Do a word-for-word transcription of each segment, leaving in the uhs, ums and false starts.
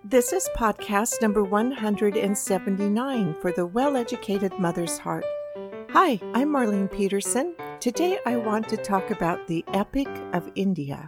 This is podcast number one hundred seventy-nine for the Well-Educated Mother's Heart. Hi, I'm Marlene Peterson. Today I want to talk about the Epic of India.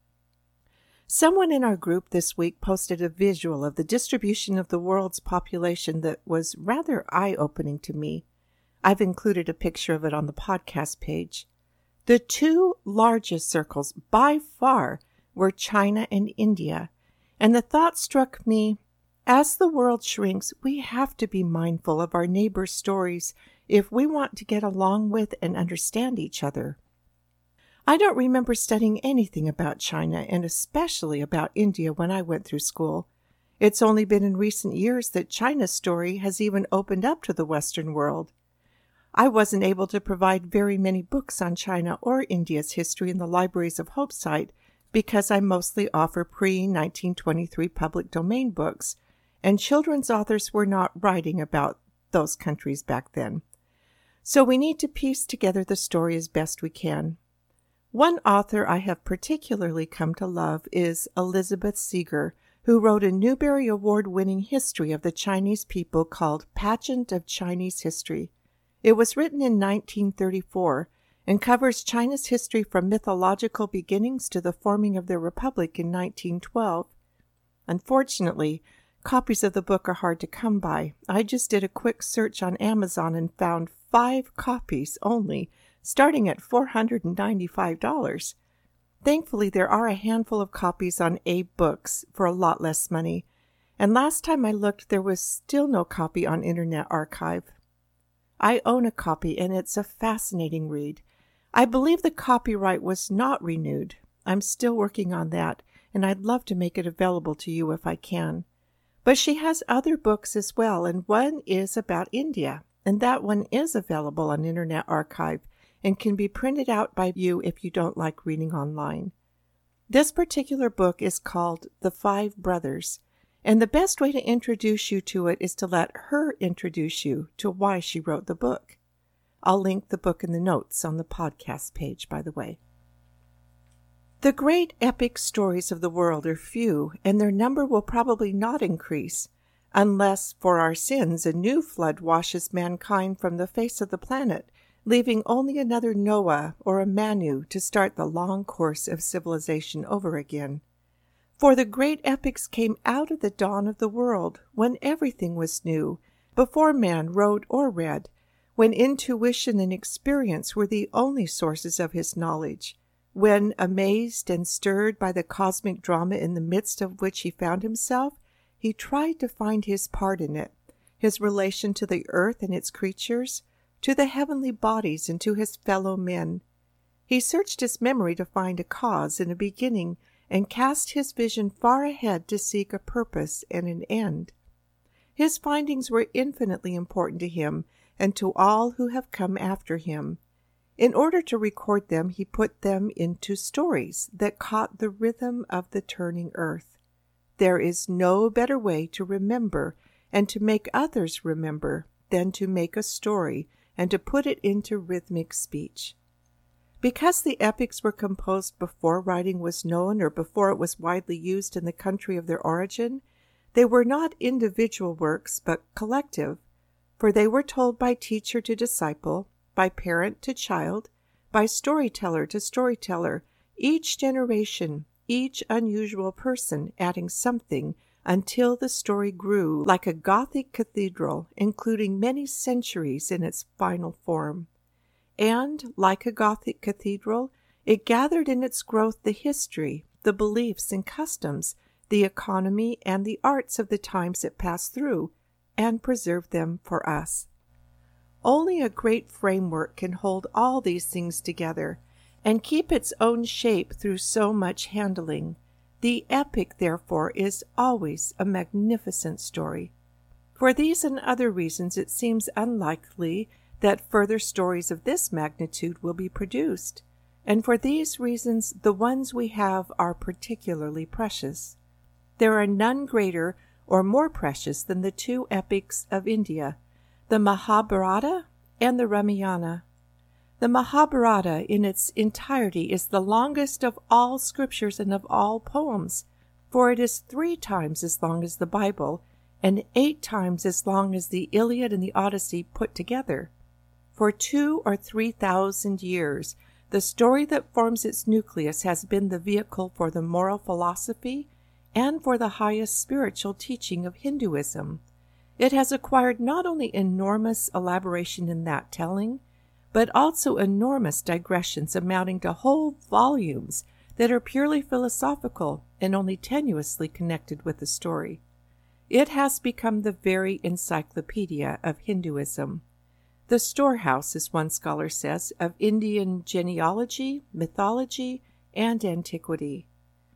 Someone in our group this week posted a visual of the distribution of the world's population that was rather eye-opening to me. I've included a picture of it on the podcast page. The two largest circles by far were China and India. And the thought struck me, as the world shrinks, we have to be mindful of our neighbors' stories if we want to get along with and understand each other. I don't remember studying anything about China and especially about India when I went through school. It's only been in recent years that China's story has even opened up to the Western world. I wasn't able to provide very many books on China or India's history in the Libraries of Hope site, because I mostly offer pre nineteen twenty-three public domain books, and children's authors were not writing about those countries back then. So we need to piece together the story as best we can. One author I have particularly come to love is Elizabeth Seeger, who wrote a Newbery Award-winning history of the Chinese people called Pageant of Chinese History. It was written in nineteen thirty-four, and covers China's history from mythological beginnings to the forming of their republic in nineteen twelve. Unfortunately, copies of the book are hard to come by. I just did a quick search on Amazon and found five copies only, starting at four hundred ninety-five dollars. Thankfully, there are a handful of copies on AbeBooks for a lot less money, and last time I looked, there was still no copy on Internet Archive. I own a copy, and it's a fascinating read. I believe the copyright was not renewed. I'm still working on that, and I'd love to make it available to you if I can. But she has other books as well, and one is about India, and that one is available on Internet Archive and can be printed out by you if you don't like reading online. This particular book is called The Five Brothers, and the best way to introduce you to it is to let her introduce you to why she wrote the book. I'll link the book in the notes on the podcast page, by the way. The great epic stories of the world are few, and their number will probably not increase, unless, for our sins, a new flood washes mankind from the face of the planet, leaving only another Noah or a Manu to start the long course of civilization over again. For the great epics came out of the dawn of the world, when everything was new, before man wrote or read, when intuition and experience were the only sources of his knowledge, when, amazed and stirred by the cosmic drama in the midst of which he found himself, he tried to find his part in it, his relation to the earth and its creatures, to the heavenly bodies and to his fellow men. He searched his memory to find a cause and a beginning, and cast his vision far ahead to seek a purpose and an end. His findings were infinitely important to him and to all who have come after him. In order to record them, he put them into stories that caught the rhythm of the turning earth. There is no better way to remember and to make others remember than to make a story and to put it into rhythmic speech. Because the epics were composed before writing was known or before it was widely used in the country of their origin, they were not individual works but collective, for they were told by teacher to disciple, by parent to child, by storyteller to storyteller, each generation, each unusual person adding something until the story grew like a Gothic cathedral, including many centuries in its final form. And, like a Gothic cathedral, it gathered in its growth the history, the beliefs and customs, the economy and the arts of the times it passed through, and preserved them for us. Only a great framework can hold all these things together and keep its own shape through so much handling. The epic, therefore, is always a magnificent story. For these and other reasons, it seems unlikely that further stories of this magnitude will be produced, and for these reasons, the ones we have are particularly precious. There are none greater or more precious than the two epics of India, the Mahabharata and the Ramayana. The Mahabharata in its entirety is the longest of all scriptures and of all poems, for it is three times as long as the Bible and eight times as long as the Iliad and the Odyssey put together. For two or three thousand years, the story that forms its nucleus has been the vehicle for the moral philosophy and for the highest spiritual teaching of Hinduism. It has acquired not only enormous elaboration in that telling, but also enormous digressions amounting to whole volumes that are purely philosophical and only tenuously connected with the story. It has become the very encyclopedia of Hinduism, the storehouse, as one scholar says, of Indian genealogy, mythology, and antiquity.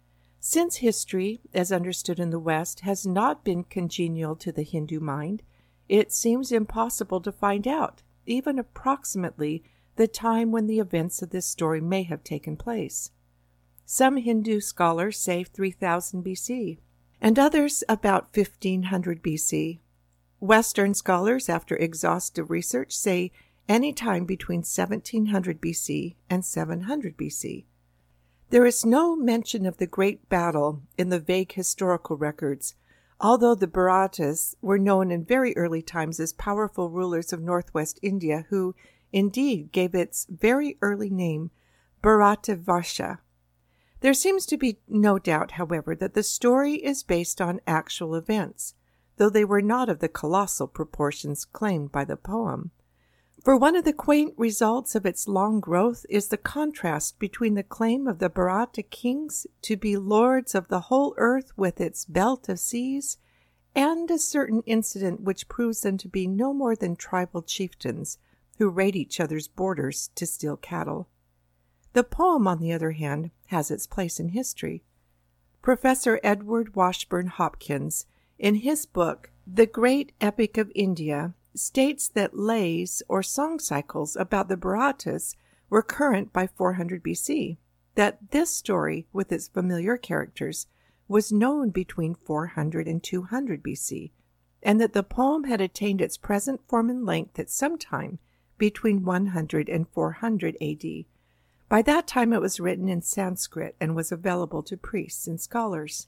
Since history, as understood in the West, has not been congenial to the Hindu mind, it seems impossible to find out, even approximately, the time when the events of this story may have taken place. Some Hindu scholars say three thousand B C, and others about fifteen hundred B C. Western scholars, after exhaustive research, say any time between seventeen hundred B C and seven hundred B C. There is no mention of the great battle in the vague historical records, although the Bharatas were known in very early times as powerful rulers of northwest India who, indeed, gave its very early name Bharatavarsha. There seems to be no doubt, however, that the story is based on actual events, though they were not of the colossal proportions claimed by the poem. For one of the quaint results of its long growth is the contrast between the claim of the Bharata kings to be lords of the whole earth with its belt of seas, and a certain incident which proves them to be no more than tribal chieftains who raid each other's borders to steal cattle. The poem, on the other hand, has its place in history. Professor Edward Washburn Hopkins, in his book, The Great Epic of India, states that lays or song cycles about the Bharatas were current by four hundred B C, that this story, with its familiar characters, was known between four hundred and two hundred B C, and that the poem had attained its present form and length at some time between one hundred and four hundred A D. By that time it was written in Sanskrit and was available to priests and scholars.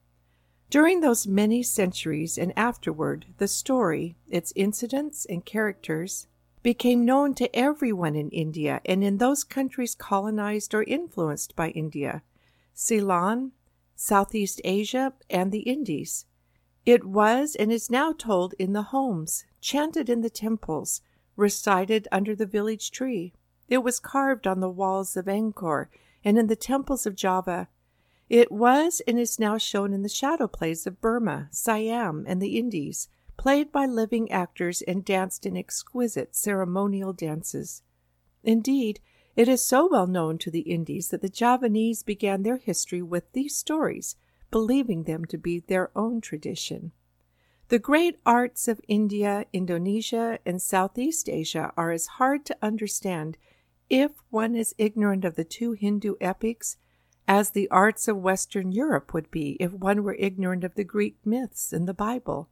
During those many centuries and afterward, the story, its incidents and characters, became known to everyone in India and in those countries colonized or influenced by India, Ceylon, Southeast Asia, and the Indies. It was and is now told in the homes, chanted in the temples, recited under the village tree. It was carved on the walls of Angkor and in the temples of Java. It was and is now shown in the shadow plays of Burma, Siam, and the Indies, played by living actors and danced in exquisite ceremonial dances. Indeed, it is so well known to the Indies that the Javanese began their history with these stories, believing them to be their own tradition. The great arts of India, Indonesia, and Southeast Asia are as hard to understand if one is ignorant of the two Hindu epics as the arts of Western Europe would be if one were ignorant of the Greek myths and the Bible.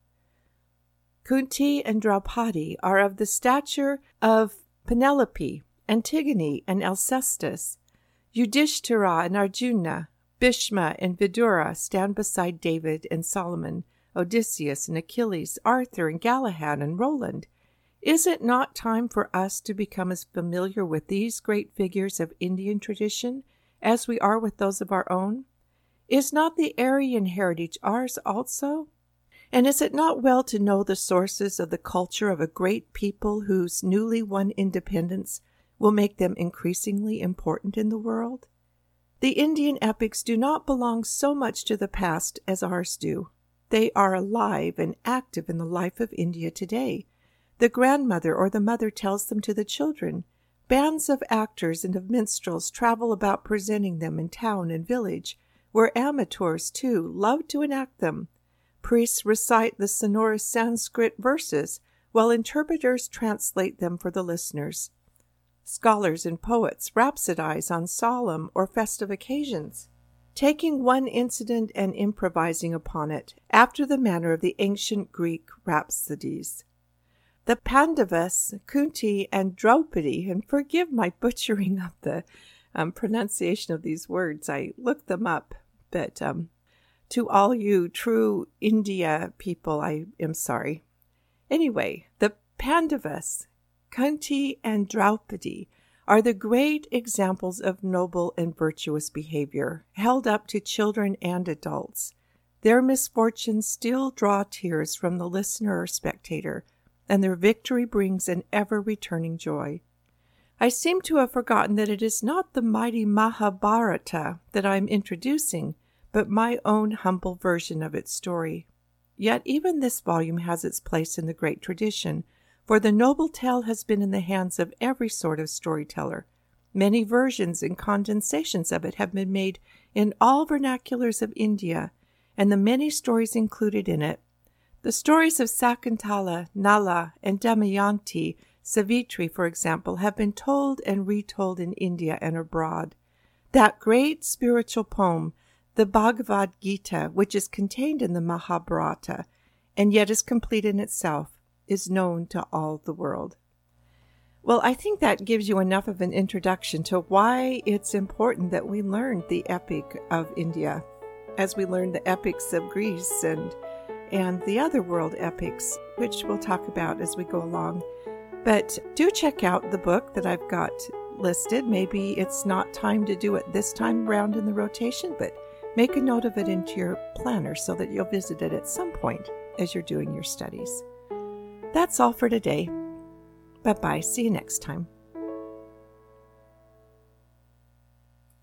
Kunti and Draupadi are of the stature of Penelope, Antigone, and Alcestis. Yudhishthira and Arjuna, Bhishma and Vidura stand beside David and Solomon, Odysseus and Achilles, Arthur and Galahad and Roland. Is it not time for us to become as familiar with these great figures of Indian tradition as we are with those of our own? Is not the Aryan heritage ours also? And is it not well to know the sources of the culture of a great people whose newly won independence will make them increasingly important in the world? The Indian epics do not belong so much to the past as ours do. They are alive and active in the life of India today. The grandmother or the mother tells them to the children. Bands of actors and of minstrels travel about presenting them in town and village, where amateurs, too, love to enact them. Priests recite the sonorous Sanskrit verses, while interpreters translate them for the listeners. Scholars and poets rhapsodize on solemn or festive occasions, taking one incident and improvising upon it, after the manner of the ancient Greek rhapsodies. The Pandavas, Kunti, and Draupadi, and forgive my butchering of the um, pronunciation of these words, I looked them up, but um, To all you true India people, I am sorry. Anyway, the Pandavas, Kunti and Draupadi, are the great examples of noble and virtuous behavior, held up to children and adults. Their misfortunes still draw tears from the listener or spectator, and their victory brings an ever-returning joy. I seem to have forgotten that it is not the mighty Mahabharata that I am introducing, but my own humble version of its story. Yet even this volume has its place in the great tradition, for the noble tale has been in the hands of every sort of storyteller. Many versions and condensations of it have been made in all vernaculars of India, and the many stories included in it, the stories of Sakuntala, Nala, and Damayanti, Savitri, for example, have been told and retold in India and abroad. That great spiritual poem, the Bhagavad Gita, which is contained in the Mahabharata, and yet is complete in itself, is known to all the world. Well, I think that gives you enough of an introduction to why it's important that we learn the epic of India, as we learn the epics of Greece and and the other world epics, which we'll talk about as we go along. But do check out the book that I've got listed. Maybe it's not time to do it this time round in the rotation, but make a note of it into your planner so that you'll visit it at some point as you're doing your studies. That's all for today. Bye-bye. See you next time.